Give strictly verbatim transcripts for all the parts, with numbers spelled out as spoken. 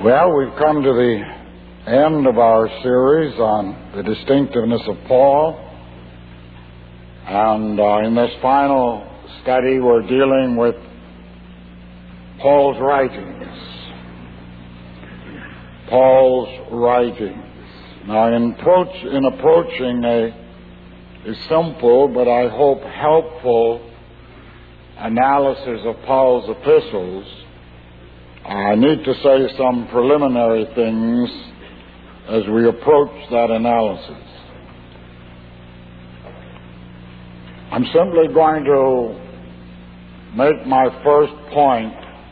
Well, we've come to the end of our series on the distinctiveness of Paul. And uh, in this final study, we're dealing with Paul's writings. Paul's writings. Now, in, approach, in approaching a, a simple, but I hope helpful analysis of Paul's epistles, I need to say some preliminary things as we approach that analysis. I'm simply going to make my first point,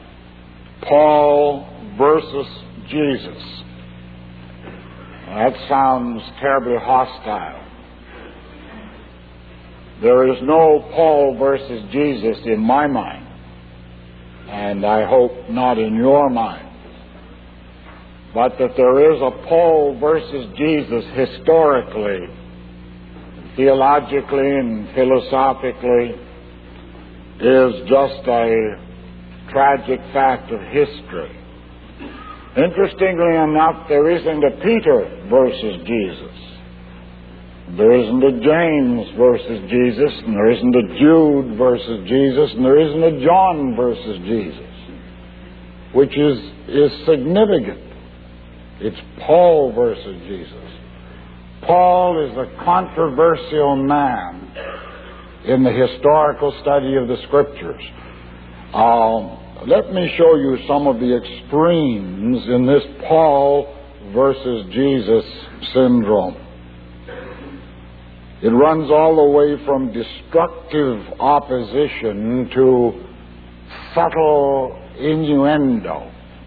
Paul versus Jesus. That sounds terribly hostile. There is no Paul versus Jesus in my mind, and I hope not in your mind, but that there is a Paul versus Jesus historically, theologically and philosophically, is just a tragic fact of history. Interestingly enough, there isn't a Peter versus Jesus. There isn't a James versus Jesus, and there isn't a Jude versus Jesus, and there isn't a John versus Jesus, which is, is significant. It's Paul versus Jesus. Paul is a controversial man in the historical study of the Scriptures. Um, let me show you some of the extremes in this Paul versus Jesus syndrome. It runs all the way from destructive opposition to subtle innuendo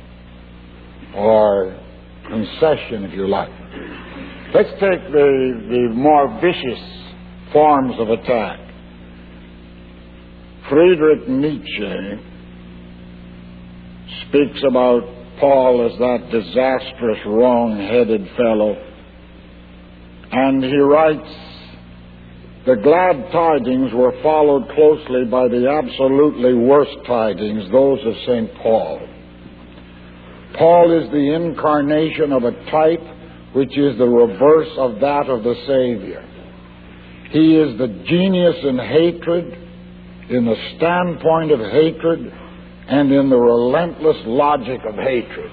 or concession, if you like. Let's take the, the more vicious forms of attack. Friedrich Nietzsche speaks about Paul as that disastrous, wrong-headed fellow, and he writes, "The glad tidings were followed closely by the absolutely worst tidings, those of Saint Paul. Paul is the incarnation of a type which is the reverse of that of the Savior. He is the genius in hatred, in the standpoint of hatred, and in the relentless logic of hatred."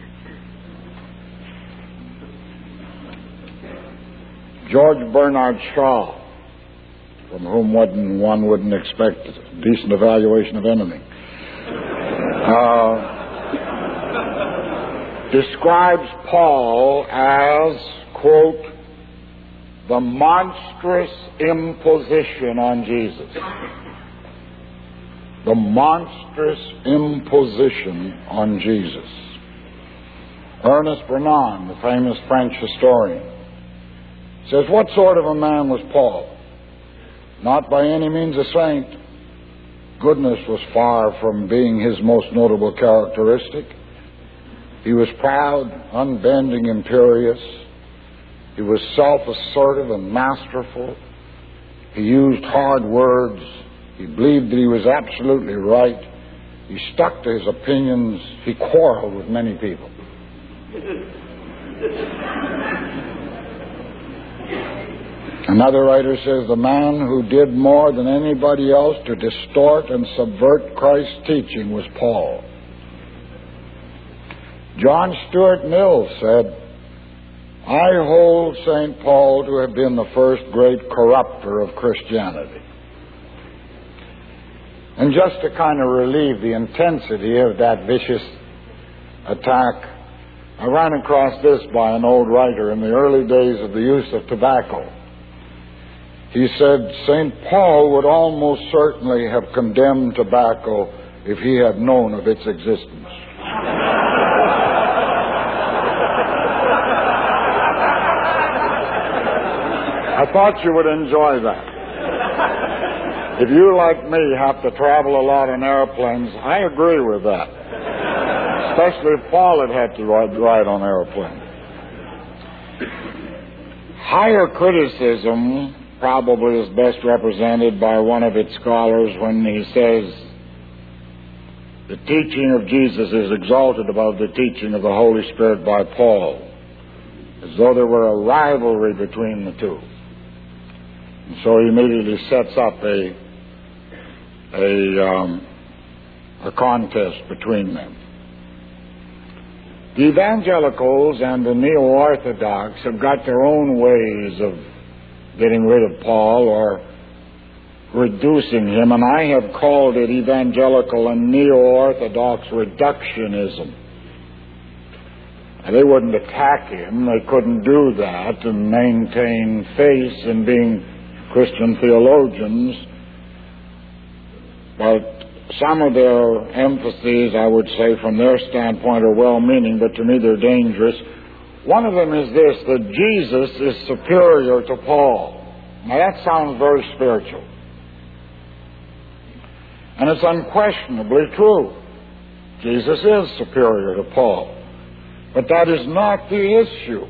George Bernard Shaw, from whom one wouldn't expect a decent evaluation of anything, uh, describes Paul as, quote, "the monstrous imposition on Jesus." The monstrous imposition on Jesus. Ernest Renan, the famous French historian, says, what sort of a man was Paul? Not by any means a saint. Goodness was far from being his most notable characteristic. He was proud, unbending, imperious. He was self-assertive and masterful. He used hard words. He believed that he was absolutely right. He stuck to his opinions. He quarreled with many people. Another writer says, the man who did more than anybody else to distort and subvert Christ's teaching was Paul. John Stuart Mill said, I hold Saint Paul to have been the first great corrupter of Christianity. And just to kind of relieve the intensity of that vicious attack, I ran across this by an old writer in the early days of the use of tobacco. He said Saint Paul would almost certainly have condemned tobacco if he had known of its existence. I thought you would enjoy that. If you, like me, have to travel a lot on airplanes, I agree with that. Especially if Paul had had to ride, ride on airplanes. Higher criticism probably is best represented by one of its scholars when he says, the teaching of Jesus is exalted above the teaching of the Holy Spirit by Paul, as though there were a rivalry between the two. And so he immediately sets up a a, um, a contest between them. The evangelicals and the neo-orthodox have got their own ways of getting rid of Paul or reducing him, and I have called it evangelical and neo-orthodox reductionism. And they wouldn't attack him. They couldn't do that and maintain faith in being Christian theologians. But some of their emphases, I would say, from their standpoint are well-meaning, but to me they're dangerous. One of them is this, that Jesus is superior to Paul. Now that sounds very spiritual. And it's unquestionably true. Jesus is superior to Paul. But that is not the issue.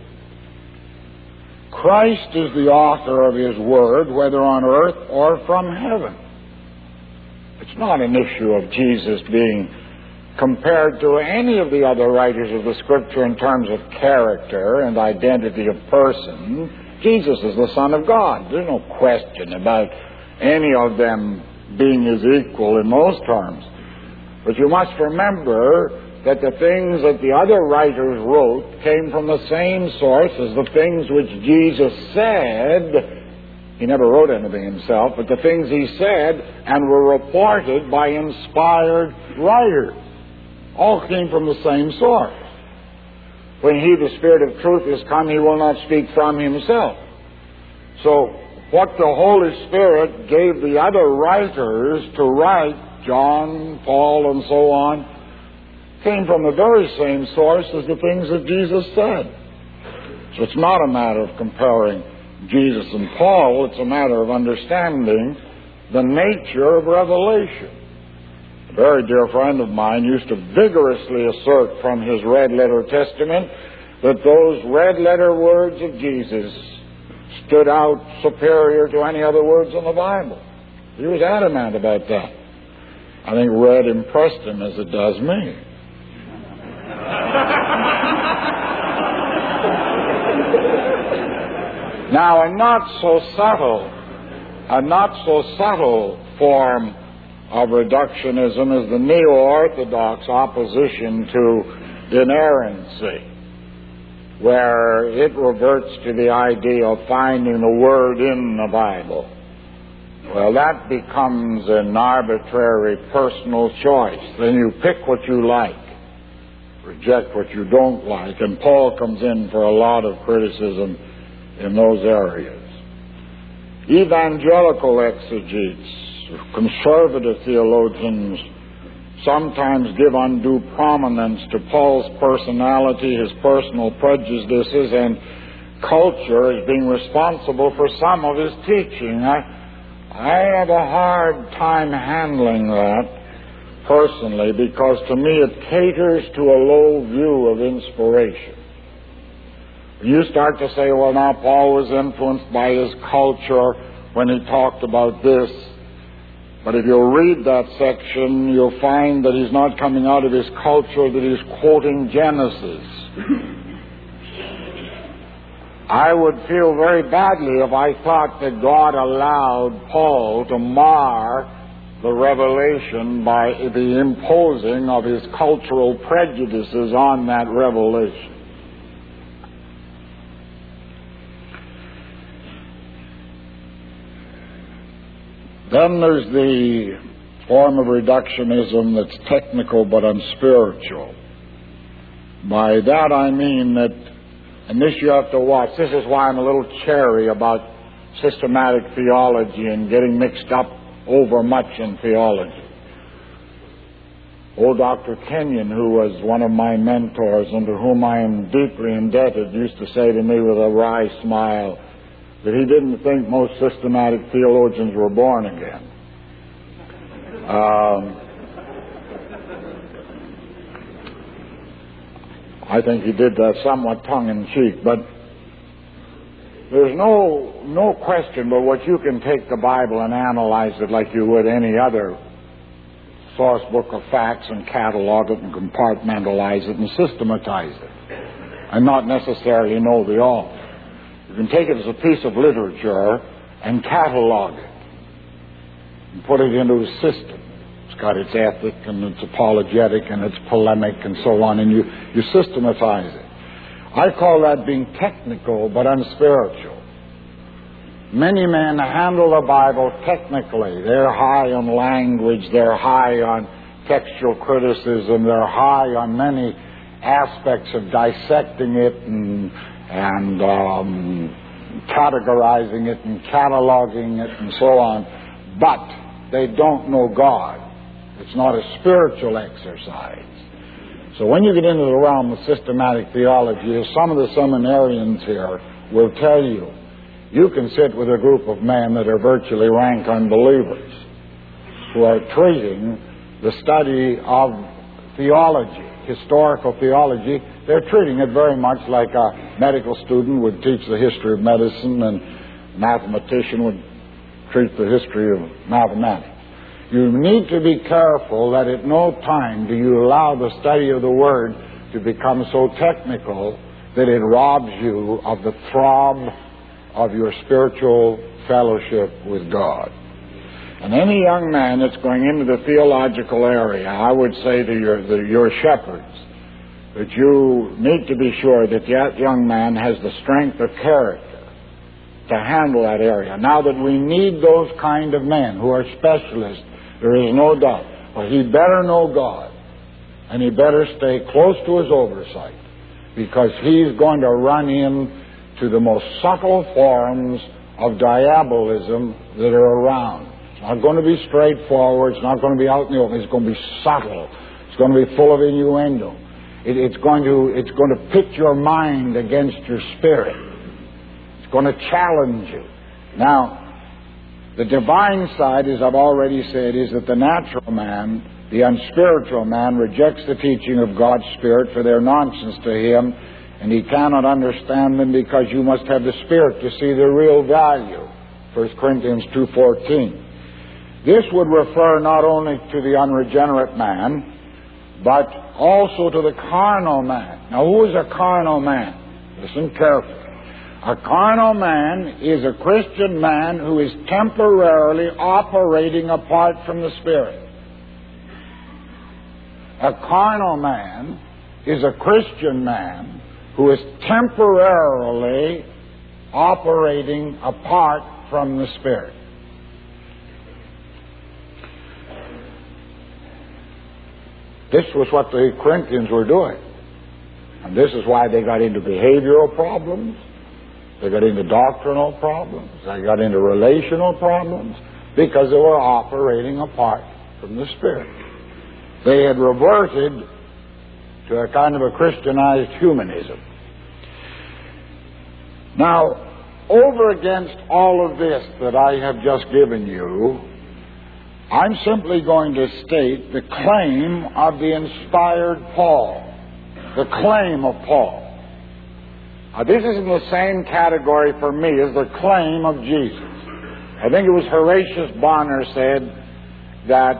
Christ is the author of His Word, whether on earth or from heaven. It's not an issue of Jesus being compared to any of the other writers of the Scripture in terms of character and identity of person. Jesus is the Son of God. There's no question about any of them being His equal in those terms. But you must remember that the things that the other writers wrote came from the same source as the things which Jesus said. He never wrote anything himself, but the things He said and were reported by inspired writers all came from the same source. When He, the Spirit of truth, is come, He will not speak from Himself. So what the Holy Spirit gave the other writers to write, John, Paul, and so on, came from the very same source as the things that Jesus said. So it's not a matter of comparing Jesus and Paul, it's a matter of understanding the nature of revelation. A very dear friend of mine used to vigorously assert from his red letter testament that those red letter words of Jesus stood out superior to any other words in the Bible. He was adamant about that. I think red impressed him as it does me. Now, a not so subtle, a not so subtle form of reductionism is the neo-orthodox opposition to inerrancy, where it reverts to the idea of finding the Word in the Bible. Well, that becomes an arbitrary personal choice. Then you pick what you like, reject what you don't like, and Paul comes in for a lot of criticism in those areas. Evangelical exegetes, conservative theologians, sometimes give undue prominence to Paul's personality, his personal prejudices, and culture as being responsible for some of his teaching. I, I have a hard time handling that personally, because to me it caters to a low view of inspiration. You start to say, well, now Paul was influenced by his culture when he talked about this. But if you read that section, you'll find that he's not coming out of his culture, that he's quoting Genesis. I would feel very badly if I thought that God allowed Paul to mar the revelation by the imposing of his cultural prejudices on that revelation. Then there's the form of reductionism that's technical but unspiritual. By that I mean that, and this you have to watch, this is why I'm a little chary about systematic theology and getting mixed up over much in theology. Old Doctor Kenyon, who was one of my mentors and to whom I am deeply indebted, used to say to me with a wry smile that he didn't think most systematic theologians were born again. Um, I think he did that somewhat tongue-in-cheek, but there's no no question but what you can take the Bible and analyze it like you would any other source book of facts and catalog it and compartmentalize it and systematize it, and not necessarily know the author. You can take it as a piece of literature and catalog it and put it into a system. It's got its ethic and its apologetic and its polemic and so on, and you, you systematize it. I call that being technical but unspiritual. Many men handle the Bible technically. They're high on language, they're high on textual criticism, they're high on many aspects of dissecting it and, and um, categorizing it and cataloging it and so on, but they don't know God. It's not a spiritual exercise. So when you get into the realm of systematic theology, as some of the seminarians here will tell you, you can sit with a group of men that are virtually rank unbelievers who are treating the study of theology, historical theology. They're treating it very much like a medical student would teach the history of medicine and a mathematician would treat the history of mathematics. You need to be careful that at no time do you allow the study of the Word to become so technical that it robs you of the throb of your spiritual fellowship with God. And any young man that's going into the theological area, I would say to your, the, your shepherds that you need to be sure that that young man has the strength of character to handle that area. Now that we need those kind of men who are specialists, there is no doubt. But he better know God, and he better stay close to his oversight, because he's going to run in to the most subtle forms of diabolism that are around. It's not going to be straightforward. It's not going to be out in the open. It's going to be subtle. It's going to be full of innuendo. It, it's going to it's going to pit your mind against your spirit. It's going to challenge you. Now, the divine side, as I've already said, is that the natural man, the unspiritual man, rejects the teaching of God's Spirit, for they're nonsense to him, and he cannot understand them because you must have the Spirit to see their real value. First Corinthians two fourteen. This would refer not only to the unregenerate man, but also to the carnal man. Now, who is a carnal man? Listen carefully. A carnal man is a Christian man who is temporarily operating apart from the Spirit. A carnal man is a Christian man who is temporarily operating apart from the Spirit. This was what the Corinthians were doing. And this is why they got into behavioral problems. They got into doctrinal problems. They got into relational problems because they were operating apart from the Spirit. They had reverted to a kind of a Christianized humanism. Now, over against all of this that I have just given you, I'm simply going to state the claim of the inspired Paul. The claim of Paul. Now, this is in the same category for me as the claim of Jesus. I think it was Horatius Bonner said that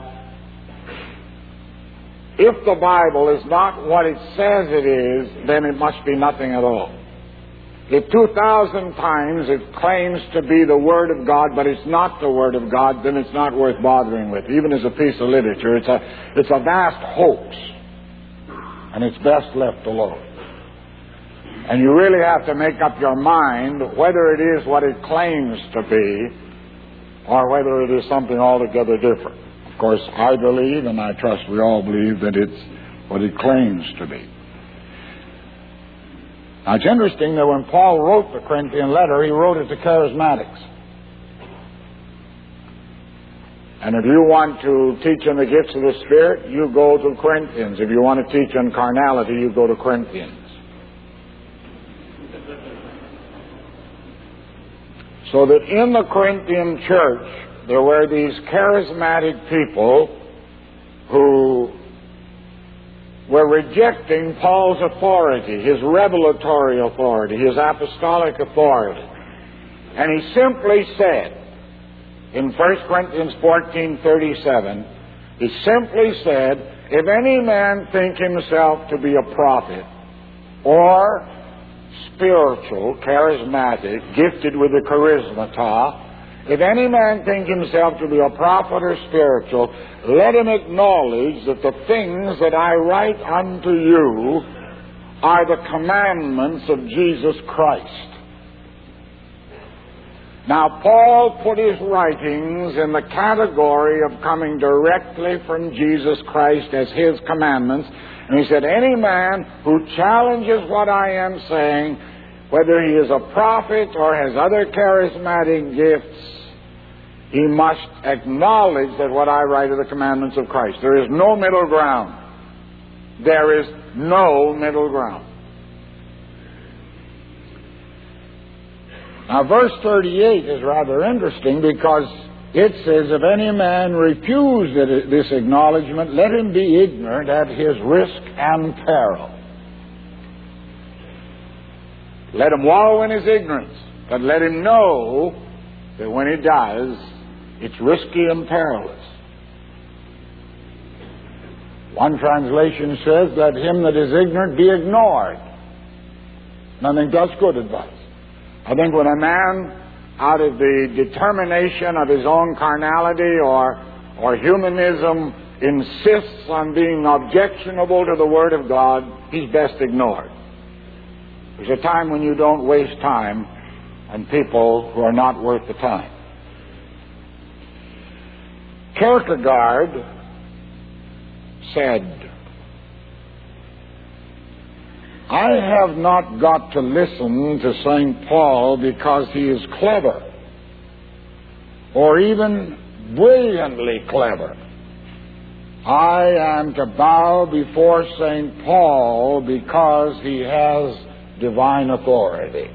if the Bible is not what it says it is, then it must be nothing at all. If two thousand times it claims to be the Word of God, but it's not the Word of God, then it's not worth bothering with. Even as a piece of literature, it's a, it's a vast hoax, and it's best left alone. And you really have to make up your mind whether it is what it claims to be or whether it is something altogether different. Of course, I believe, and I trust we all believe, that it's what it claims to be. Now, it's interesting that when Paul wrote the Corinthian letter, he wrote it to charismatics. And if you want to teach on the gifts of the Spirit, you go to Corinthians. If you want to teach on carnality, you go to Corinthians. So that in the Corinthian church, there were these charismatic people who were rejecting Paul's authority, his revelatory authority, his apostolic authority. And he simply said in First Corinthians fourteen thirty-seven He simply said, if any man think himself to be a prophet or spiritual, charismatic, gifted with the charismata, if any man think himself to be a prophet or spiritual, let him acknowledge that the things that I write unto you are the commandments of Jesus Christ. Now, Paul put his writings in the category of coming directly from Jesus Christ as his commandments. And he said, any man who challenges what I am saying, whether he is a prophet or has other charismatic gifts, he must acknowledge that what I write are the commandments of Christ. There is no middle ground. There is no middle ground. Now, verse thirty-eight is rather interesting because it says, if any man refuse this acknowledgement, let him be ignorant at his risk and peril. Let him wallow in his ignorance, but let him know that when he does, it's risky and perilous. One translation says, let him that is ignorant be ignored. And I think that's good advice. I think when a man, out of the determination of his own carnality or, or humanism, insists on being objectionable to the Word of God, he's best ignored. There's a time when you don't waste time on people who are not worth the time. Kierkegaard said, I have not got to listen to Saint Paul because he is clever, or even brilliantly clever. I am to bow before Saint Paul because he has divine authority.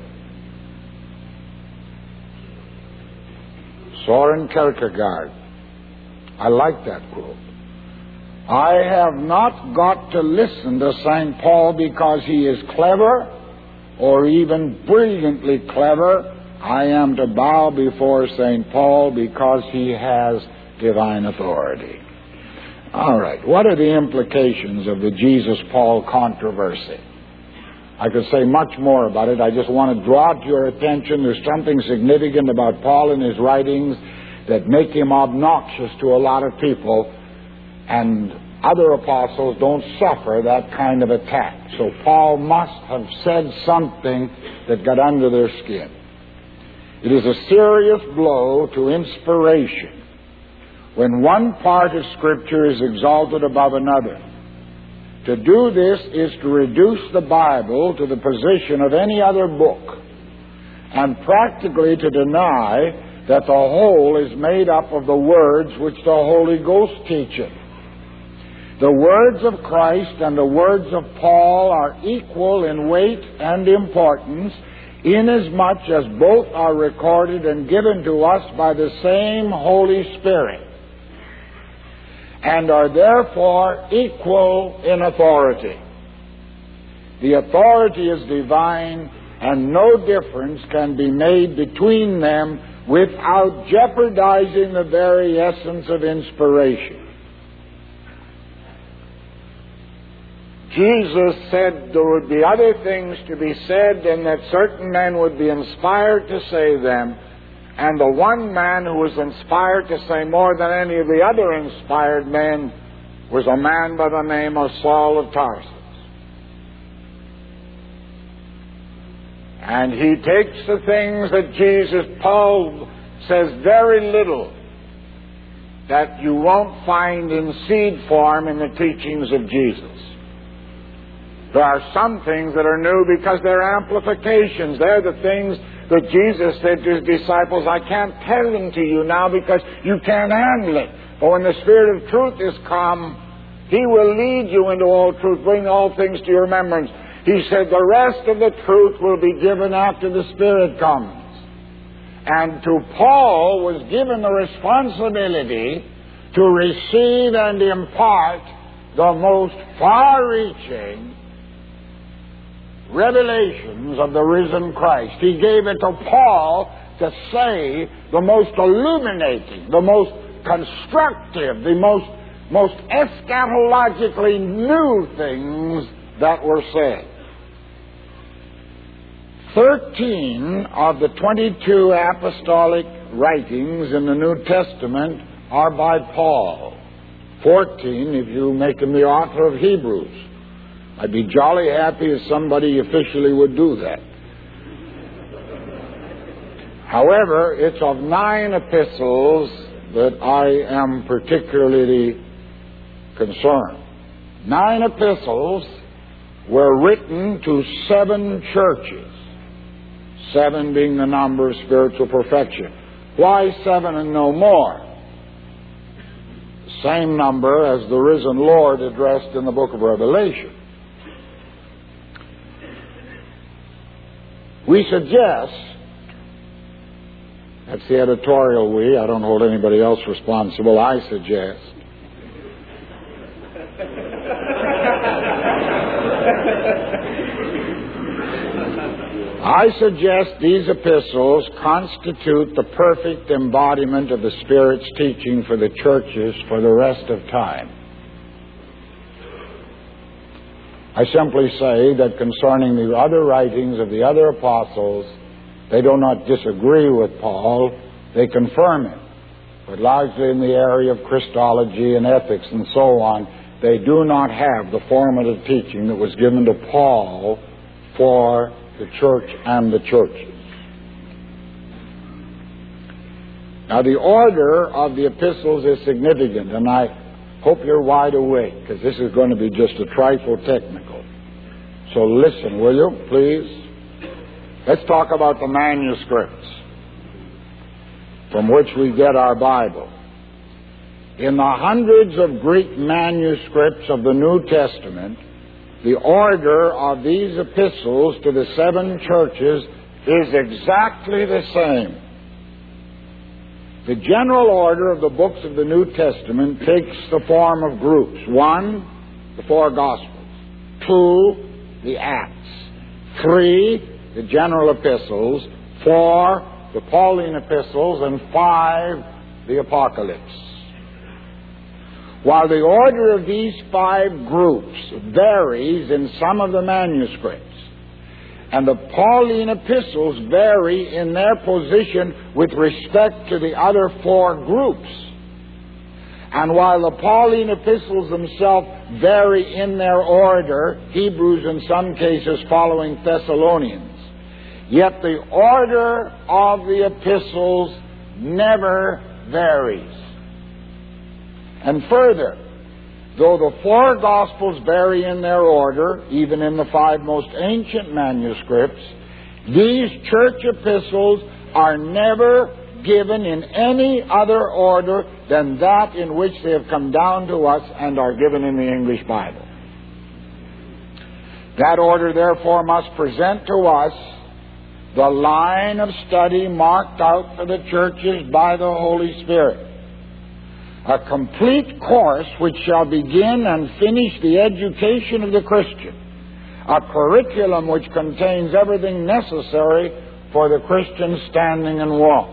Soren Kierkegaard. I like that quote. I have not got to listen to Saint Paul because he is clever or even brilliantly clever. I am to bow before Saint Paul because he has divine authority. All right, what are the implications of the Jesus-Paul controversy? I could say much more about it. I just want to draw to your attention there's something significant about Paul and his writings that make him obnoxious to a lot of people, and other apostles don't suffer that kind of attack. So Paul must have said something that got under their skin. It is a serious blow to inspiration when one part of Scripture is exalted above another. To do this is to reduce the Bible to the position of any other book, and practically to deny that the whole is made up of the words which the Holy Ghost teacheth. The words of Christ and the words of Paul are equal in weight and importance, inasmuch as both are recorded and given to us by the same Holy Spirit, and are therefore equal in authority. The authority is divine, and no difference can be made between them without jeopardizing the very essence of inspiration. Jesus said there would be other things to be said and that certain men would be inspired to say them, and the one man who was inspired to say more than any of the other inspired men was a man by the name of Saul of Tarsus. And he takes the things that Jesus, Paul says very little that you won't find in seed form in the teachings of Jesus. There are some things that are new because they're amplifications. They're the things that Jesus said to his disciples, I can't tell them to you now because you can't handle it. But when the Spirit of truth is come, He will lead you into all truth, bring all things to your remembrance. He said the rest of the truth will be given after the Spirit comes. And to Paul was given the responsibility to receive and impart the most far-reaching revelations of the risen Christ. He gave it to Paul to say the most illuminating, the most constructive, the most most eschatologically new things that were said. Thirteen of the twenty-two apostolic writings in the New Testament are by Paul. Fourteen if you make him the author of Hebrews. I'd be jolly happy if somebody officially would do that. However, it's of nine epistles that I am particularly concerned. Nine epistles were written to seven churches. Seven being the number of spiritual perfection. Why seven and no more? The same number as the risen Lord addressed in the book of Revelation. We suggest, that's the editorial we, I don't hold anybody else responsible, I suggest, I suggest these epistles constitute the perfect embodiment of the Spirit's teaching for the churches for the rest of time. I simply say that concerning the other writings of the other apostles, they do not disagree with Paul, they confirm him. But largely in the area of Christology and ethics and so on, they do not have the formative teaching that was given to Paul for the church and the churches. Now, the order of the epistles is significant, and I hope you're wide awake, because this is going to be just a trifle technical. So listen, will you, please? Let's talk about the manuscripts from which we get our Bible. In the hundreds of Greek manuscripts of the New Testament, the order of these epistles to the seven churches is exactly the same. The general order of the books of the New Testament takes the form of groups. One, the four Gospels. Two, the Acts. Three, the general epistles. Four, the Pauline epistles. And five, the Apocalypse. While the order of these five groups varies in some of the manuscripts, and the Pauline epistles vary in their position with respect to the other four groups, and while the Pauline epistles themselves vary in their order, Hebrews in some cases following Thessalonians, yet the order of the epistles never varies. And further, though the four Gospels vary in their order, even in the five most ancient manuscripts, these church epistles are never given in any other order than that in which they have come down to us and are given in the English Bible. That order, therefore, must present to us the line of study marked out for the churches by the Holy Spirit. A complete course which shall begin and finish the education of the Christian. A curriculum which contains everything necessary for the Christian standing and walk.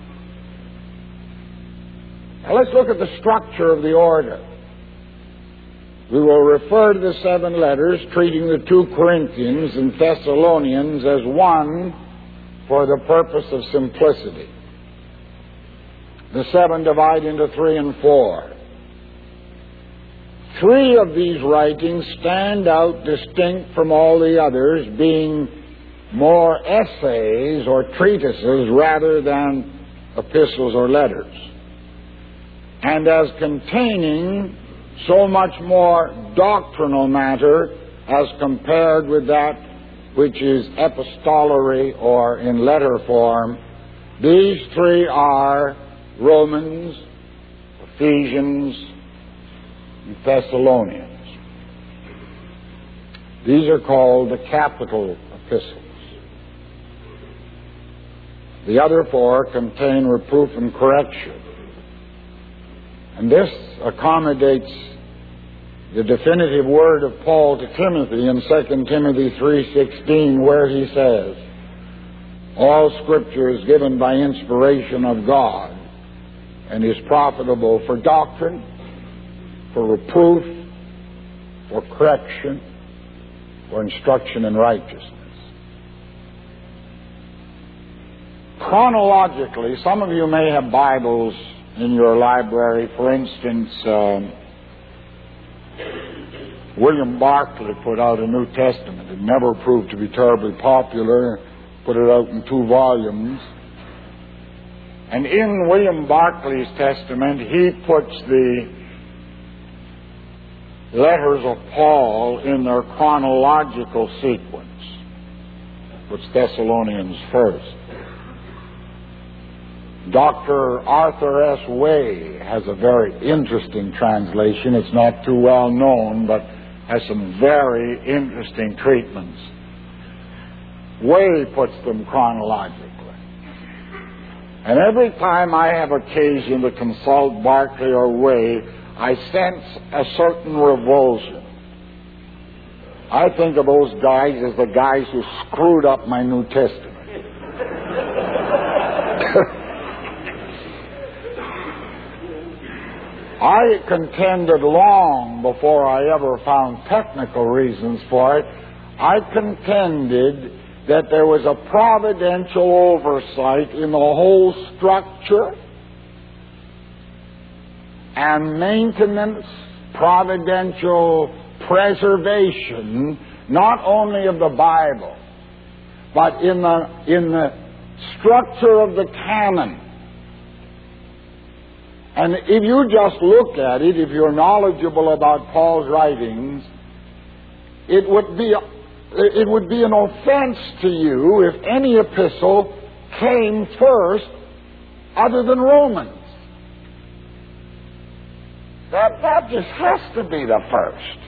Now let's look at the structure of the order. We will refer to the seven letters, treating the two Corinthians and Thessalonians as one for the purpose of simplicity. The seven divide into three and four. Three of these writings stand out distinct from all the others, being more essays or treatises rather than epistles or letters, and as containing so much more doctrinal matter as compared with that which is epistolary or in letter form. These three are Romans, Ephesians, and Thessalonians. These are called the capital epistles. The other four contain reproof and correction. And this accommodates the definitive word of Paul to Timothy in Second Timothy three sixteen, where he says, all Scripture is given by inspiration of God and is profitable for doctrine, for reproof, for correction, for instruction in righteousness. Chronologically, some of you may have Bibles in your library. For instance, um, William Barclay put out a New Testament. It never proved to be terribly popular. Put it out in two volumes. And in William Barclay's Testament, he puts the letters of Paul in their chronological sequence. Puts Thessalonians first. Doctor Arthur S. Way has a very interesting translation. It's not too well known, but has some very interesting treatments. Way puts them chronologically. And every time I have occasion to consult Barclay or Way, I sense a certain revulsion. I think of those guys as the guys who screwed up my New Testament. I contended long before I ever found technical reasons for it. I contended that there was a providential oversight in the whole structure and maintenance, providential preservation, not only of the Bible, but in the, in the structure of the canon. And if you just look at it, if you're knowledgeable about Paul's writings, it would be it would be an offense to you if any epistle came first other than Romans. That, that just has to be the first.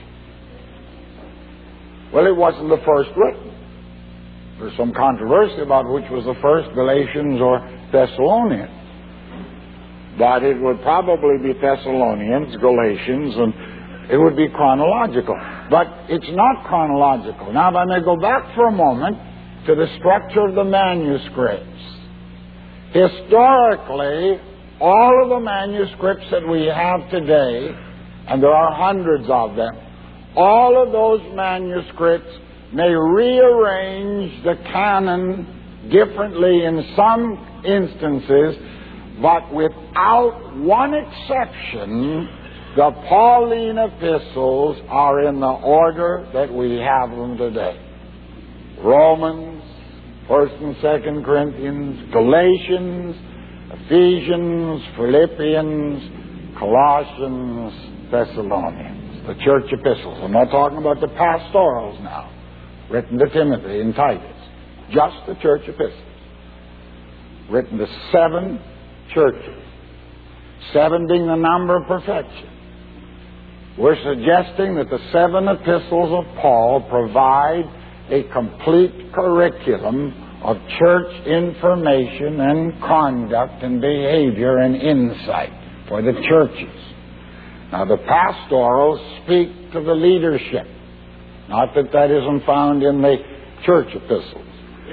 Well, it wasn't the first written. There's some controversy about which was the first, Galatians or Thessalonians. But it would probably be Thessalonians, Galatians, and it would be chronological. But it's not chronological. Now, if I may go back for a moment to the structure of the manuscripts. Historically, all of the manuscripts that we have today, and there are hundreds of them, all of those manuscripts may rearrange the canon differently in some instances, but without one exception, the Pauline epistles are in the order that we have them today. Romans, First and Second Corinthians, Galatians, Ephesians, Philippians, Colossians, Thessalonians, the church epistles. I'm not talking about the pastorals now, written to Timothy and Titus. Just the church epistles, written to seven churches, seven being the number of perfection. We're suggesting that the seven epistles of Paul provide a complete curriculum of church information and conduct and behavior and insight for the churches. Now, the pastorals speak to the leadership. Not that that isn't found in the church epistles.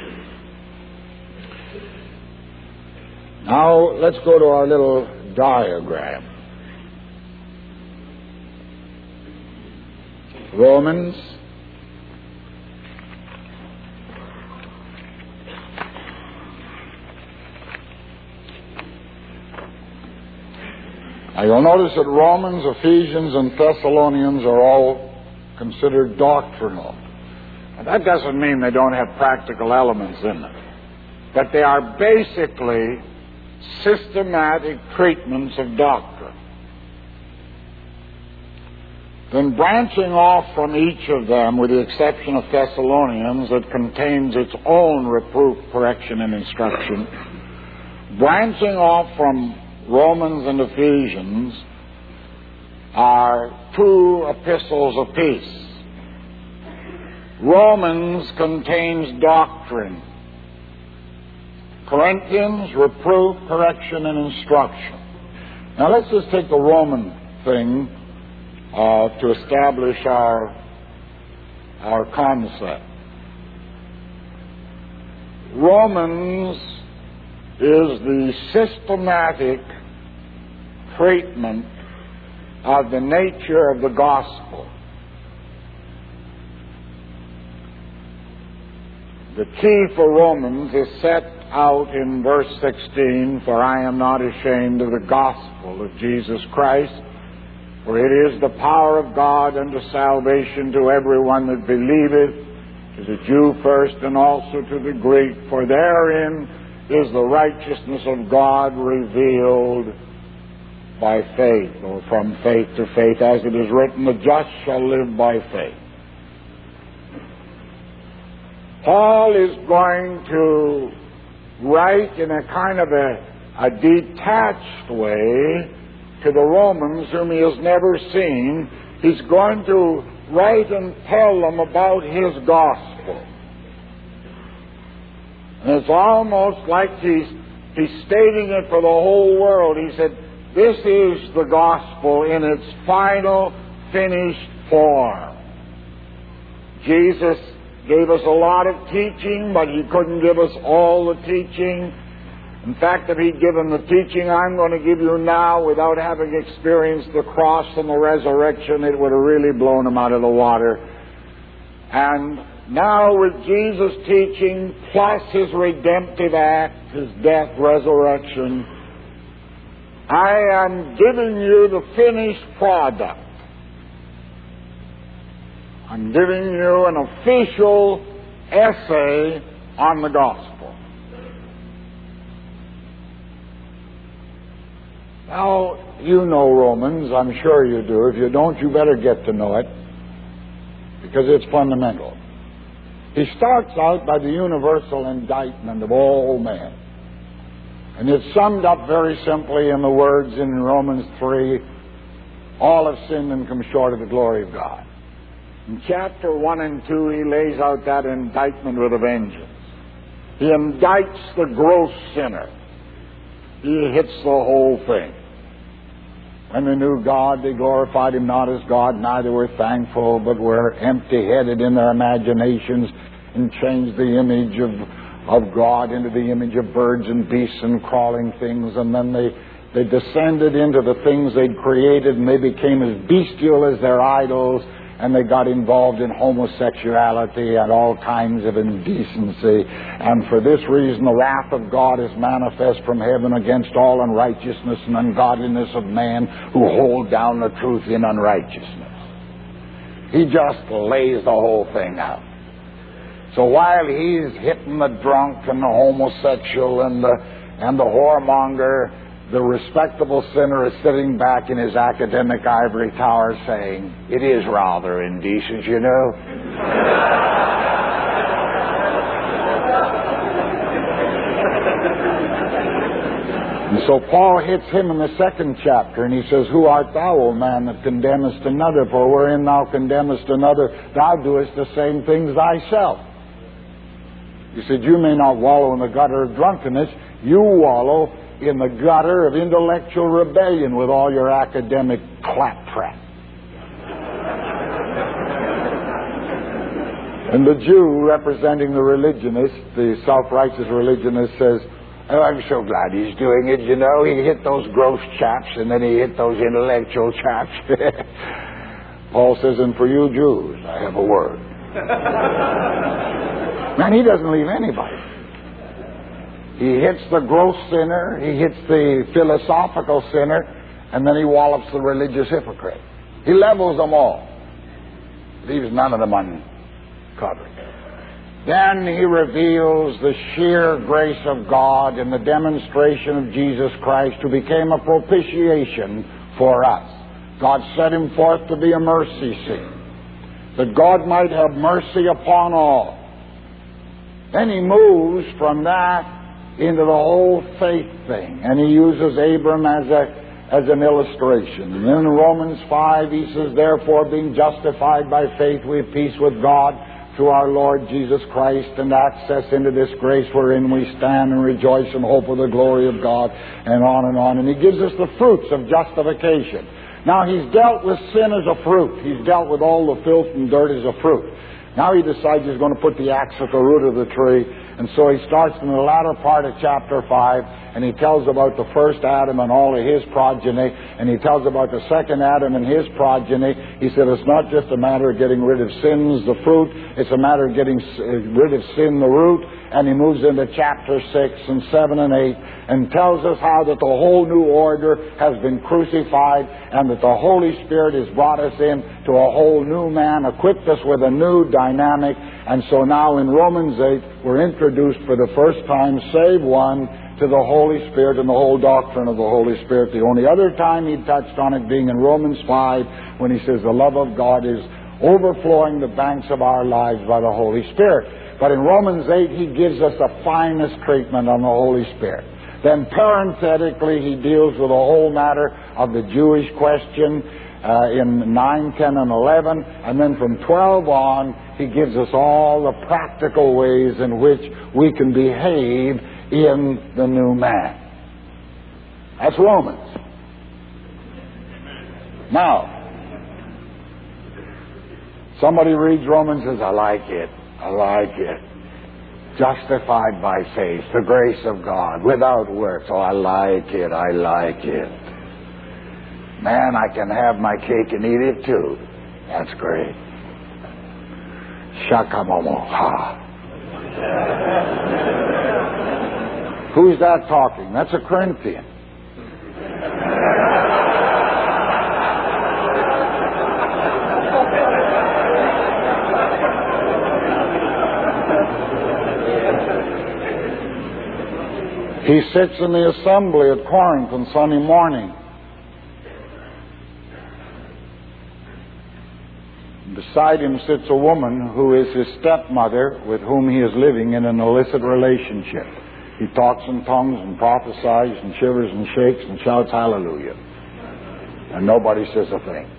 Now, let's go to our little diagram. Romans. Now, you'll notice that Romans, Ephesians, and Thessalonians are all considered doctrinal. Now, that doesn't mean they don't have practical elements in them, but they are basically systematic treatments of doctrine. Then branching off from each of them, with the exception of Thessalonians, that contains its own reproof, correction, and instruction, branching off from Romans and Ephesians are two epistles apiece. Romans contains doctrine. Corinthians, reproof, correction, and instruction. Now let's just take the Roman thing uh, to establish our, our concept. Romans is the systematic treatment of the nature of the gospel. The key for Romans is set out in verse sixteen, "For I am not ashamed of the gospel of Jesus Christ, for it is the power of God unto salvation to everyone that believeth, to the Jew first and also to the Greek, for therein is the righteousness of God revealed by faith," or from faith to faith, as it is written, "The just shall live by faith." Paul is going to write in a kind of a, a detached way to the Romans whom he has never seen. He's going to write and tell them about his gospel. And it's almost like he's, he's stating it for the whole world. He said, this is the gospel in its final, finished form. Jesus gave us a lot of teaching, but he couldn't give us all the teaching. In fact, if he'd given the teaching I'm going to give you now without having experienced the cross and the resurrection, it would have really blown him out of the water. And now with Jesus' teaching, plus his redemptive act, his death, resurrection, I am giving you the finished product. I'm giving you an official essay on the gospel. Now, you know Romans, I'm sure you do. If you don't, you better get to know it, because it's fundamental. He starts out by the universal indictment of all men. And it's summed up very simply in the words in Romans three, all have sinned and come short of the glory of God. In chapter one and two, he lays out that indictment with a vengeance. He indicts the gross sinner. He hits the whole thing. When they knew God, they glorified him not as God, neither were thankful, but were empty-headed in their imaginations, and changed the image of, of God into the image of birds and beasts and crawling things. And then they, they descended into the things they'd created, and they became as bestial as their idols, and they got involved in homosexuality and all kinds of indecency. And for this reason, the wrath of God is manifest from heaven against all unrighteousness and ungodliness of man who hold down the truth in unrighteousness. He just lays the whole thing out. So while he's hitting the drunk and the homosexual and the, and the whoremonger, the respectable sinner is sitting back in his academic ivory tower saying, it is rather indecent, you know. And so Paul hits him in the second chapter, and he says, who art thou, O man, that condemnest another? For wherein thou condemnest another, thou doest the same things thyself. He said, you may not wallow in the gutter of drunkenness, you wallow in the gutter of intellectual rebellion with all your academic claptrap. And the Jew, representing the religionist, the self-righteous religionist, says, oh, I'm so glad he's doing it, you know. He hit those gross chaps, and then he hit those intellectual chaps. Paul says, and for you Jews, I have a word. Man, he doesn't leave anybody. He hits the gross sinner, he hits the philosophical sinner, and then he wallops the religious hypocrite. He levels them all. Leaves none of them uncovered. Then he reveals the sheer grace of God in the demonstration of Jesus Christ, who became a propitiation for us. God set him forth to be a mercy seat, that God might have mercy upon all. Then he moves from that into the whole faith thing, and he uses Abram as a as an illustration. And then in Romans five, he says, therefore, being justified by faith, we have peace with God through our Lord Jesus Christ, and access into this grace wherein we stand and rejoice in hope of the glory of God, and on and on. And he gives us the fruits of justification. Now, he's dealt with sin as a fruit. He's dealt with all the filth and dirt as a fruit. Now he decides he's going to put the axe at the root of the tree. And so he starts in the latter part of chapter five, and he tells about the first Adam and all of his progeny, and he tells about the second Adam and his progeny. He said it's not just a matter of getting rid of sins, the fruit, it's a matter of getting rid of sin, the root. And he moves into chapter six and seven and eight and tells us how that the whole new order has been crucified and that the Holy Spirit has brought us in to a whole new man, equipped us with a new dynamic. And so now in Romans eight, we're introduced for the first time, save one, to the Holy Spirit and the whole doctrine of the Holy Spirit. The only other time he touched on it being in Romans five, when he says the love of God is overflowing the banks of our lives by the Holy Spirit. But in Romans eight, he gives us the finest treatment on the Holy Spirit. Then parenthetically, he deals with the whole matter of the Jewish question uh, in nine, ten, and eleven. And then from twelve on, he gives us all the practical ways in which we can behave in the new man. That's Romans. Now, somebody reads Romans and says, I like it. I like it. Justified by faith, the grace of God, without works. Oh, I like it. I like it. Man, I can have my cake and eat it too. That's great. Shakamomo. Ha. Who's that talking? That's a Corinthian. He sits in the assembly at Corinth on Sunday morning. Beside him sits a woman who is his stepmother with whom he is living in an illicit relationship. He talks in tongues and prophesies and shivers and shakes and shouts hallelujah. And nobody says a thing.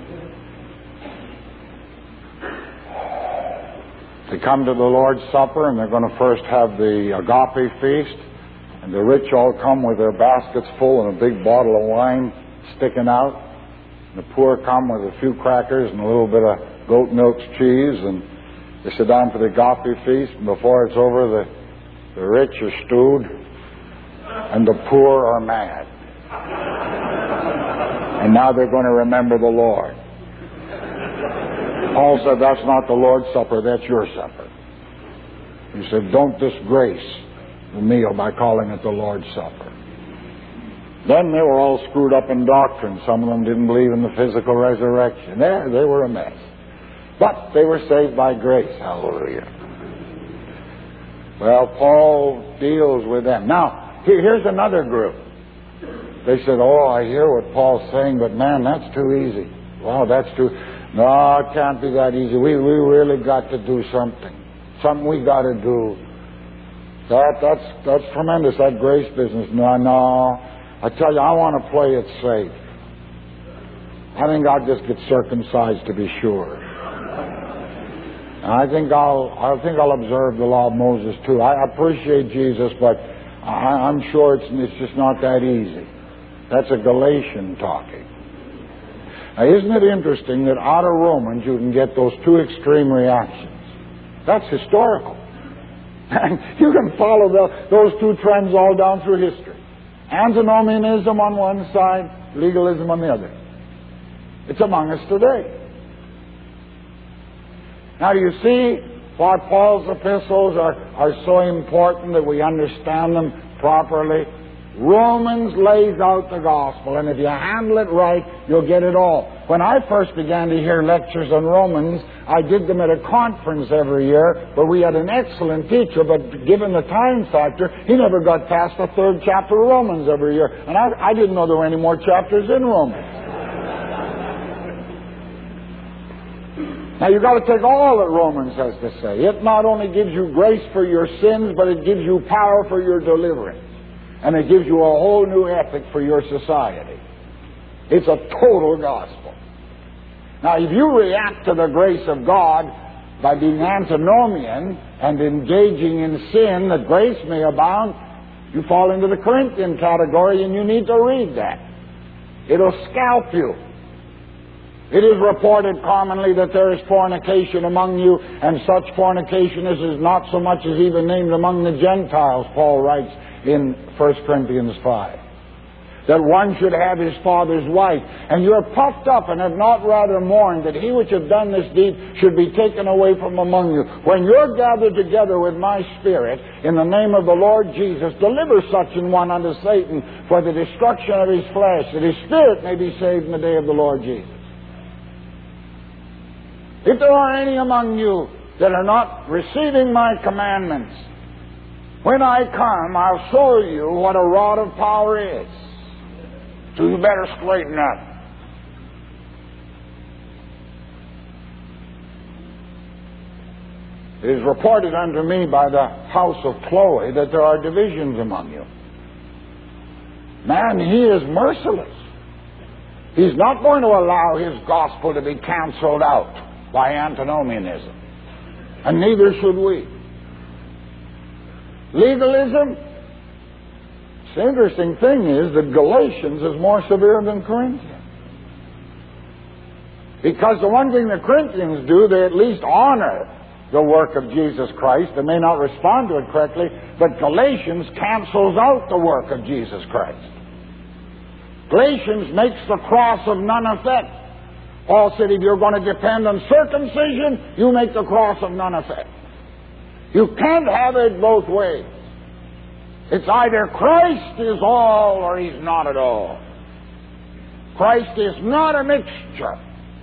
They come to the Lord's Supper and they're going to first have the agape feast. And the rich all come with their baskets full and a big bottle of wine sticking out. And the poor come with a few crackers and a little bit of goat milk cheese. And they sit down for the agape feast. And before it's over, the, the rich are stewed and the poor are mad. And now they're going to remember the Lord. Paul said, that's not the Lord's Supper, that's your supper. He said, don't disgrace the meal by calling it the Lord's Supper. Then they were all screwed up in doctrine. Some of them didn't believe in the physical resurrection. There, they were a mess. But they were saved by grace. Hallelujah. Well, Paul deals with them. Now, here, here's another group. They said, oh, I hear what Paul's saying, but man, that's too easy. Wow, that's too... No, it can't be that easy. We, we really got to do something. Something we got to do. That, that's, that's tremendous, that grace business. No, no. I tell you, I want to play it safe. I think I'll just get circumcised to be sure. I think I'll, I think I'll observe the law of Moses too. I appreciate Jesus, but I, I'm sure it's, it's just not that easy. That's a Galatian talking. Now, isn't it interesting that out of Romans you can get those two extreme reactions? That's historical. And you can follow the, those two trends all down through history. Antinomianism on one side, legalism on the other. It's among us today. Now, do you see why Paul's epistles are, are so important that we understand them properly? Romans lays out the gospel, and if you handle it right, you'll get it all. When I first began to hear lectures on Romans, I did them at a conference every year where we had an excellent teacher, but given the time factor, he never got past the third chapter of Romans every year. And I, I didn't know there were any more chapters in Romans. Now, you've got to take all that Romans has to say. It not only gives you grace for your sins, but it gives you power for your deliverance. And it gives you a whole new ethic for your society. It's a total gospel. Now, if you react to the grace of God by being antinomian and engaging in sin that grace may abound, you fall into the Corinthian category, and you need to read that. It'll scalp you. It is reported commonly that there is fornication among you, and such fornication as is not so much as even named among the Gentiles, Paul writes in First Corinthians five. That one should have his father's wife. And you are puffed up and have not rather mourned that he which hath done this deed should be taken away from among you. When you're gathered together with my Spirit, in the name of the Lord Jesus, deliver such an one unto Satan for the destruction of his flesh, that his spirit may be saved in the day of the Lord Jesus. If there are any among you that are not receiving my commandments, when I come, I'll show you what a rod of power is. So you better straighten up. It is reported unto me by the house of Chloe that there are divisions among you. Man, he is merciless. He's not going to allow his gospel to be canceled out by antinomianism. And neither should we. Legalism? The interesting thing is that Galatians is more severe than Corinthians. Because the one thing the Corinthians do, they at least honor the work of Jesus Christ. They may not respond to it correctly, but Galatians cancels out the work of Jesus Christ. Galatians makes the cross of none effect. Paul said if you're going to depend on circumcision, you make the cross of none effect. You can't have it both ways. It's either Christ is all or he's not at all. Christ is not a mixture.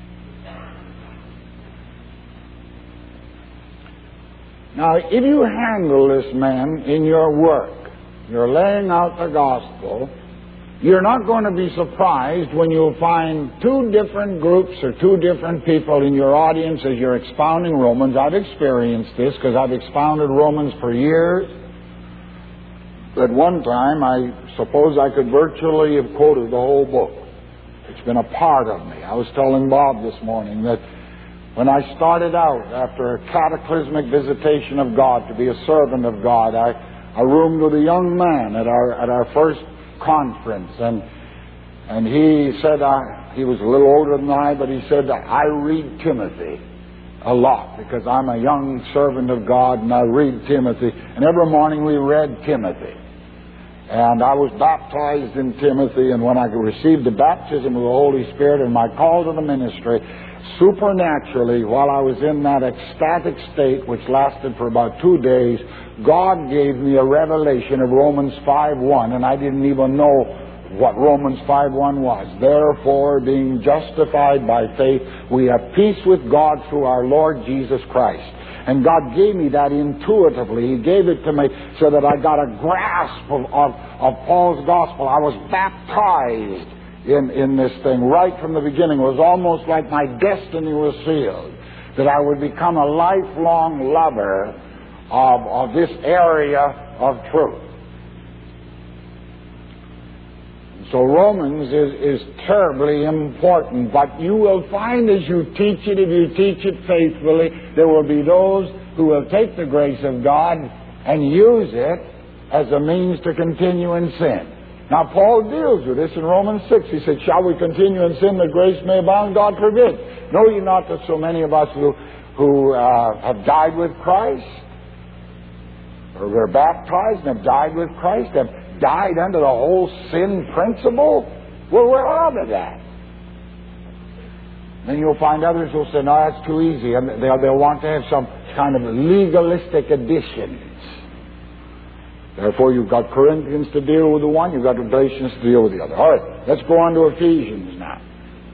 Now, if you handle this, man, in your work, you're laying out the gospel, you're not going to be surprised when you find two different groups or two different people in your audience as you're expounding Romans. I've experienced this because I've expounded Romans for years. At one time, I suppose I could virtually have quoted the whole book. It's been a part of me. I was telling Bob this morning that when I started out after a cataclysmic visitation of God to be a servant of God, I, I roomed with a young man at our at our first conference, and and he said uh, he was a little older than I, but he said I read Timothy a lot because I'm a young servant of God and I read Timothy, and every morning we read Timothy. And I was baptized in Timothy, and when I received the baptism of the Holy Spirit and my call to the ministry, supernaturally, while I was in that ecstatic state, which lasted for about two days, God gave me a revelation of Romans five one, and I didn't even know what Romans five one was. Therefore, being justified by faith, we have peace with God through our Lord Jesus Christ. And God gave me that intuitively. He gave it to me so that I got a grasp of, of, of Paul's gospel. I was baptized in, in this thing right from the beginning. It was almost like my destiny was sealed, that I would become a lifelong lover of, of this area of truth. So Romans is, is terribly important, but you will find as you teach it, if you teach it faithfully, there will be those who will take the grace of God and use it as a means to continue in sin. Now Paul deals with this in Romans six. He said, shall we continue in sin that grace may abound? God forbid. Know ye not that so many of us who, who uh, have died with Christ, or were baptized and have died with Christ, have died under the whole sin principle? Well, we're out of that. Then you'll find others who'll say, no, that's too easy. And they'll, they'll want to have some kind of legalistic additions. Therefore, you've got Corinthians to deal with the one, you've got Galatians to deal with the other. All right, let's go on to Ephesians now.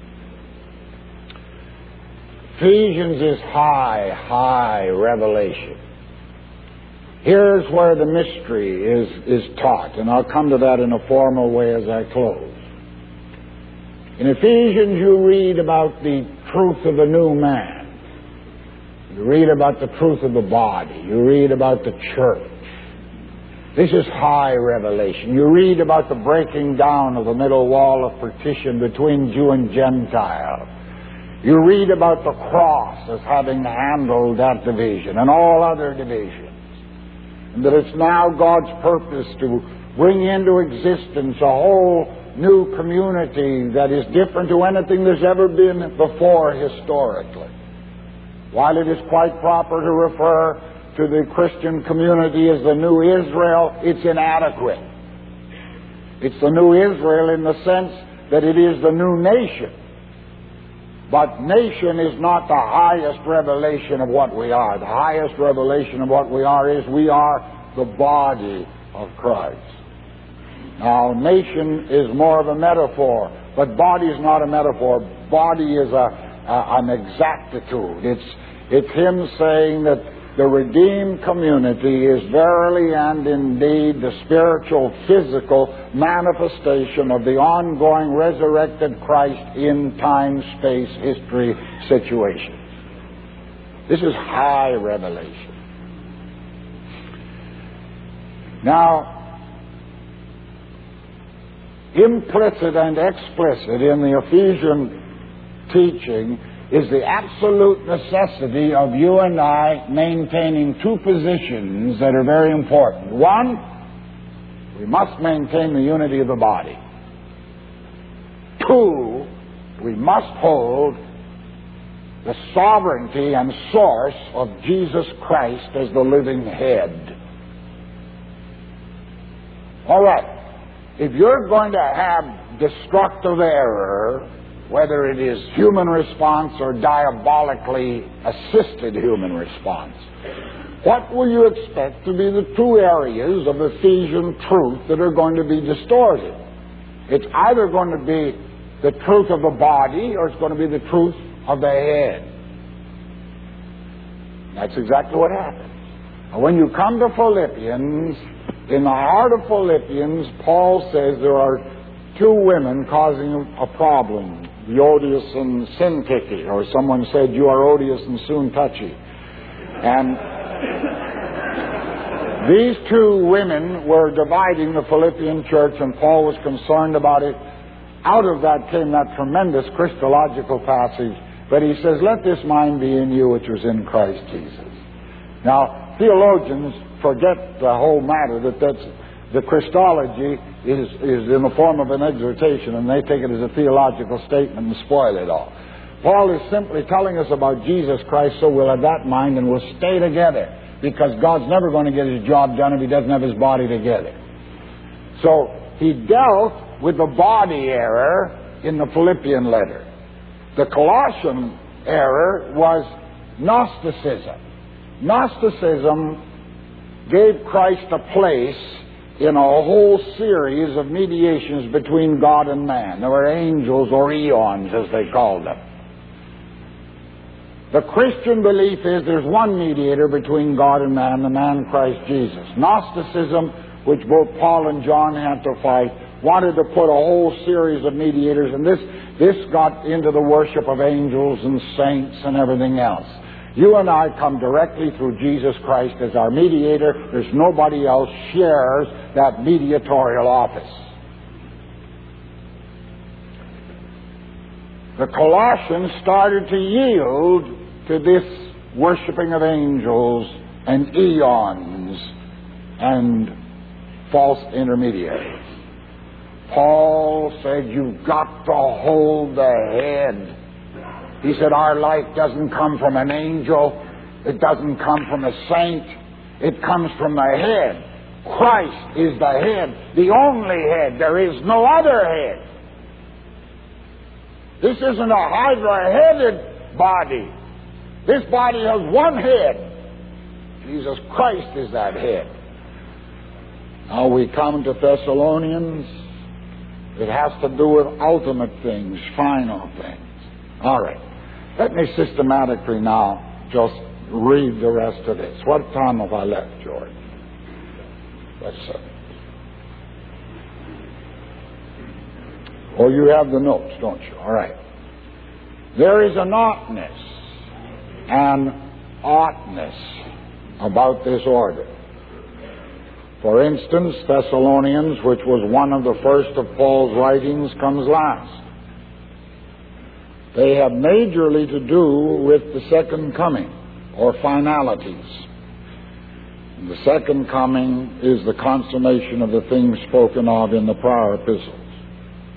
Ephesians is high, high revelation. Here's where the mystery is, is taught, and I'll come to that in a formal way as I close. In Ephesians, you read about the truth of the new man. You read about the truth of the body. You read about the church. This is high revelation. You read about the breaking down of the middle wall of partition between Jew and Gentile. You read about the cross as having handled that division and all other divisions. And that it's now God's purpose to bring into existence a whole new community that is different to anything there's ever been before historically. While it is quite proper to refer to the Christian community as the new Israel, it's inadequate. It's the new Israel in the sense that it is the new nation. But nation is not the highest revelation of what we are. The highest revelation of what we are is we are the body of Christ. Now, nation is more of a metaphor, but body is not a metaphor. Body is a Uh, an exactitude. It's, it's him saying that the redeemed community is verily and indeed the spiritual, physical manifestation of the ongoing resurrected Christ in time, space, history situations. This is high revelation. Now, implicit and explicit in the Ephesian teaching is the absolute necessity of you and I maintaining two positions that are very important. One, we must maintain the unity of the body. Two, we must hold the sovereignty and source of Jesus Christ as the living head. All right. If you're going to have destructive error, whether it is human response or diabolically assisted human response, what will you expect to be the two areas of Ephesian truth that are going to be distorted? It's either going to be the truth of the body or it's going to be the truth of the head. That's exactly what happens. And when you come to Philippians, in the heart of Philippians, Paul says there are two women causing a problem. The odious and sin-ticky, or someone said, you are odious and soon-touchy. And these two women were dividing the Philippian church, and Paul was concerned about it. Out of that came that tremendous Christological passage, but he says, let this mind be in you which was in Christ Jesus. Now, theologians forget the whole matter, that that's the Christology is, is in the form of an exhortation, and they take it as a theological statement and spoil it all. Paul is simply telling us about Jesus Christ, so we'll have that mind and we'll stay together, because God's never going to get his job done if he doesn't have his body together. So he dealt with the body error in the Philippian letter. The Colossian error was Gnosticism. Gnosticism gave Christ a place in a whole series of mediations between God and man. There were angels, or eons as they called them. The Christian belief is there's one mediator between God and man, the man Christ Jesus. Gnosticism, which both Paul and John had to fight, wanted to put a whole series of mediators, and this, this got into the worship of angels and saints and everything else. You and I come directly through Jesus Christ as our mediator. There's nobody else shares that mediatorial office. The Colossians started to yield to this worshiping of angels and eons and false intermediaries. Paul said, you've got to hold the head. He said, our life doesn't come from an angel. It doesn't come from a saint. It comes from the head. Christ is the head, the only head. There is no other head. This isn't a hydra-headed body. This body has one head. Jesus Christ is that head. Now we come to Thessalonians. It has to do with ultimate things, final things. All right. Let me systematically now just read the rest of this. What time have I left, George? Let's see. Oh, you have the notes, don't you? All right. There is an oughtness, an oughtness about this order. For instance, Thessalonians, which was one of the first of Paul's writings, comes last. They have majorly to do with the second coming, or finalities. And the second coming is the consummation of the things spoken of in the prior epistles.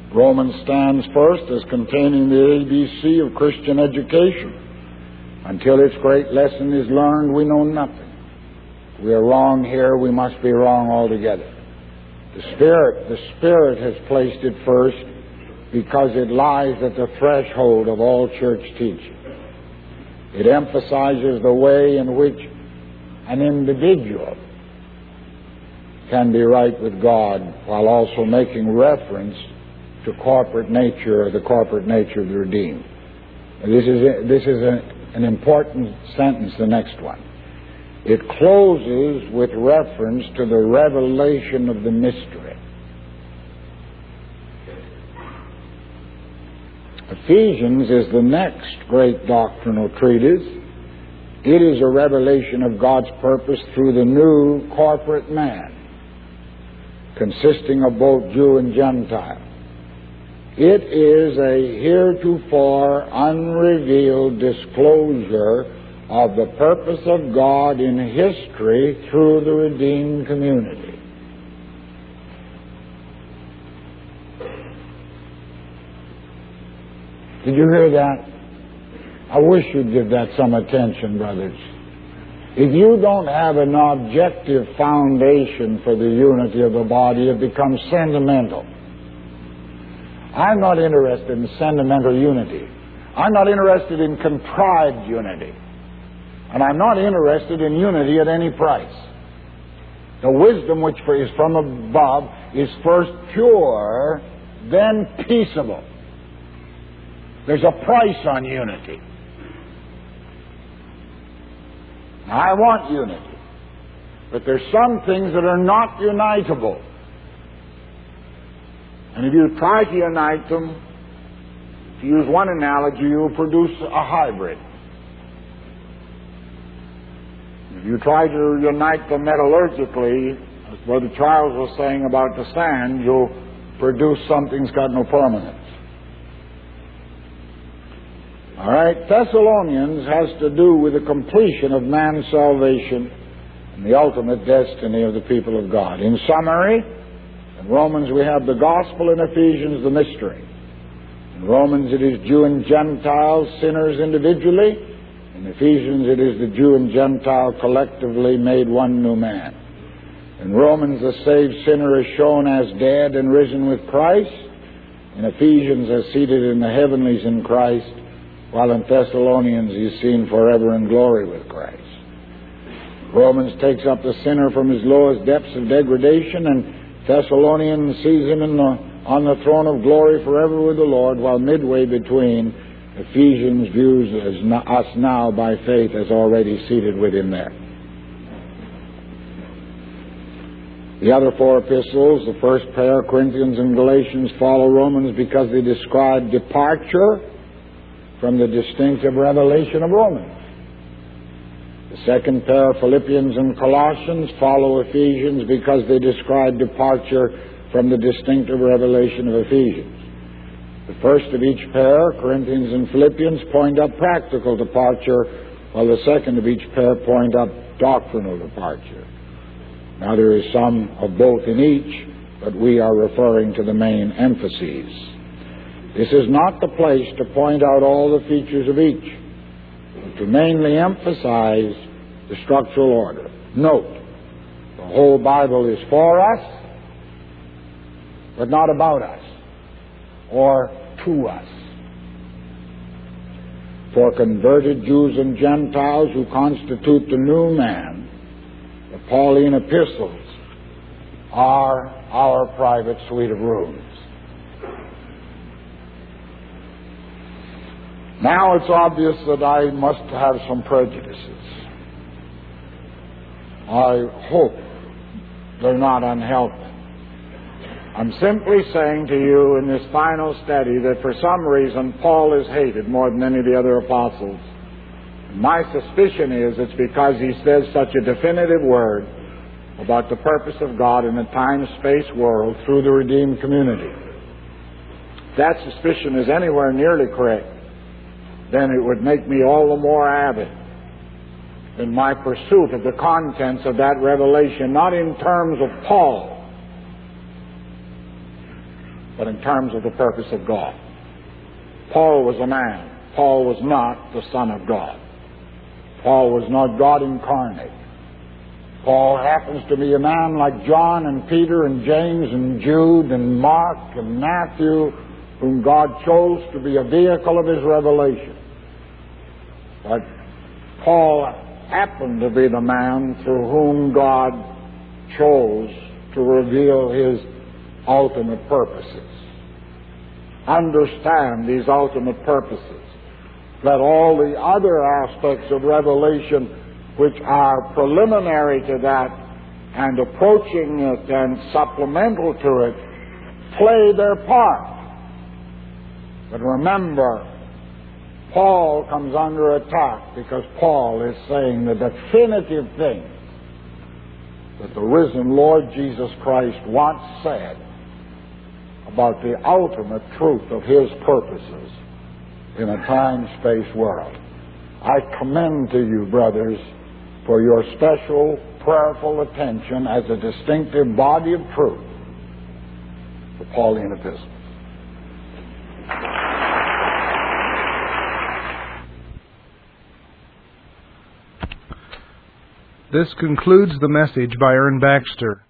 Romans stands first as containing the A B C of Christian education. Until its great lesson is learned, we know nothing. We are wrong here, we must be wrong altogether. The Spirit, the Spirit has placed it first because it lies at the threshold of all church teaching. It emphasizes the way in which an individual can be right with God while also making reference to corporate nature or the corporate nature of the redeemed. This is, a, this is a, an important sentence, the next one. It closes with reference to the revelation of the mystery. Ephesians is the next great doctrinal treatise. It is a revelation of God's purpose through the new corporate man, consisting of both Jew and Gentile. It is a heretofore unrevealed disclosure of the purpose of God in history through the redeemed community. Did you hear that? I wish you'd give that some attention, brothers. If you don't have an objective foundation for the unity of the body, it becomes sentimental. I'm not interested in sentimental unity. I'm not interested in contrived unity. And I'm not interested in unity at any price. The wisdom which is from above is first pure, then peaceable. There's a price on unity. I want unity. But there's some things that are not unitable. And if you try to unite them, to use one analogy, you'll produce a hybrid. If you try to unite them metallurgically, as Brother Charles was saying about the sand, you'll produce something that's got no permanence. All right, Thessalonians has to do with the completion of man's salvation and the ultimate destiny of the people of God. In summary, in Romans we have the gospel, in Ephesians the mystery. In Romans it is Jew and Gentile, sinners individually. In Ephesians it is the Jew and Gentile collectively made one new man. In Romans the saved sinner is shown as dead and risen with Christ. In Ephesians as seated in the heavenlies in Christ, while in Thessalonians he is seen forever in glory with Christ. Romans takes up the sinner from his lowest depths of degradation, and Thessalonians sees him in the, on the throne of glory forever with the Lord, while midway between, Ephesians views as no, us now by faith as already seated with him there. The other four epistles, the first pair, Corinthians and Galatians, follow Romans because they describe departure from the distinctive revelation of Romans. The second pair, Philippians and Colossians, follow Ephesians because they describe departure from the distinctive revelation of Ephesians. The first of each pair, Corinthians and Philippians, point up practical departure, while the second of each pair point up doctrinal departure. Now there is some of both in each, but we are referring to the main emphases. This is not the place to point out all the features of each, but to mainly emphasize the structural order. Note, the whole Bible is for us, but not about us, or to us. For converted Jews and Gentiles who constitute the new man, the Pauline epistles are our private suite of rooms. Now it's obvious that I must have some prejudices. I hope they're not unhealthy. I'm simply saying to you in this final study that for some reason Paul is hated more than any of the other apostles. My suspicion is it's because he says such a definitive word about the purpose of God in a time-space world through the redeemed community. If that suspicion is anywhere nearly correct, then it would make me all the more avid in my pursuit of the contents of that revelation, not in terms of Paul, but in terms of the purpose of God. Paul was a man. Paul was not the Son of God. Paul was not God incarnate. Paul happens to be a man like John and Peter and James and Jude and Mark and Matthew, whom God chose to be a vehicle of His revelation. But Paul happened to be the man through whom God chose to reveal His ultimate purposes. Understand these ultimate purposes. Let all the other aspects of revelation which are preliminary to that and approaching it and supplemental to it play their part. But remember, Paul comes under attack because Paul is saying the definitive thing that the risen Lord Jesus Christ once said about the ultimate truth of His purposes in a time-space world. I commend to you, brothers, for your special prayerful attention as a distinctive body of truth, the Pauline epistles. This concludes the message by Ern Baxter.